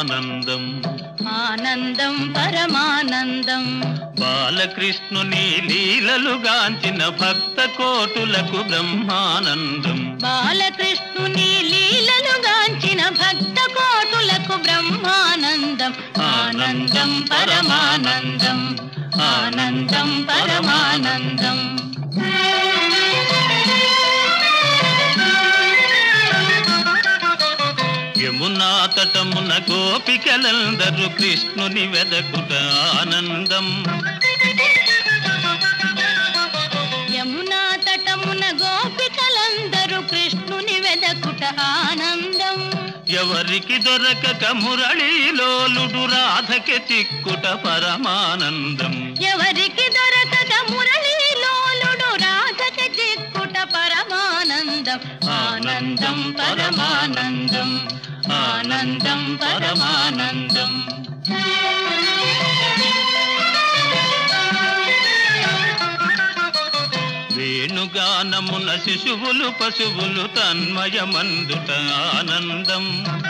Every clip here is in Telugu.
పరమానందం. ఆనందం పరమానందం. బాలకృష్ణుని లీలలుగాంచిన భక్త కోటులకు బ్రహ్మానందం. బాలకృష్ణుని లీలలుగాంచిన భక్త కోటులకు బ్రహ్మానందం. ఆనందం పరమానందం. ఆనందం పరమానందం. యమునా తటమున గోపికలందరూ కృష్ణుని వెదకుట ఆనందం. యమునా తటమున గోపికలందరూ కృష్ణుని వెదకుట ఆనందం. ఎవరికి దొరకక మురళీలోలుడు రాధకి చిక్కుట పరమానందం. ఎవరికి దొరకక మురళీలోలుడు రాధకి చిక్కుట పరమానందం. ఆనందం పరమానందం. ఆనందం పరమానందం. వేణుగానమున శిశువులు పశువులు తన్మయమందుట ఆనందం.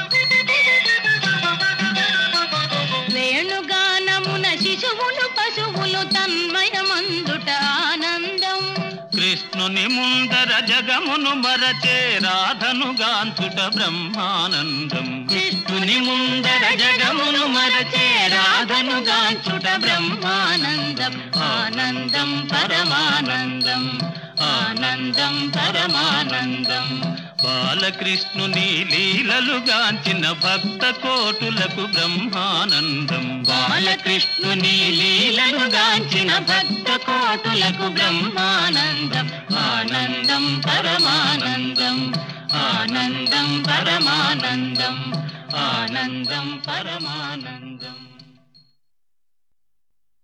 వేణుగానమున శిశువులు పశువులు తన్మయమందుట ఆనందం. కృష్ణుని ముందర జగమును మరచే రాధను గాంచుట బ్రహ్మానందం. కృష్ణుని ముందర జగమును మరచే రాధను గాంచుట బ్రహ్మానందం. ఆనందం పరమానందం. ఆనందం పరమానందం. బాలకృష్ణుని లీలలుగాంచిన భక్త కోటులకు బ్రహ్మానందం. బాలకృష్ణుని లీలలుగాంచిన భక్త కోటులకు బ్రహ్మానందం. ఆనందం పరమానందం. ఆనందం పరమానందం. ఆనందం పరమానందం.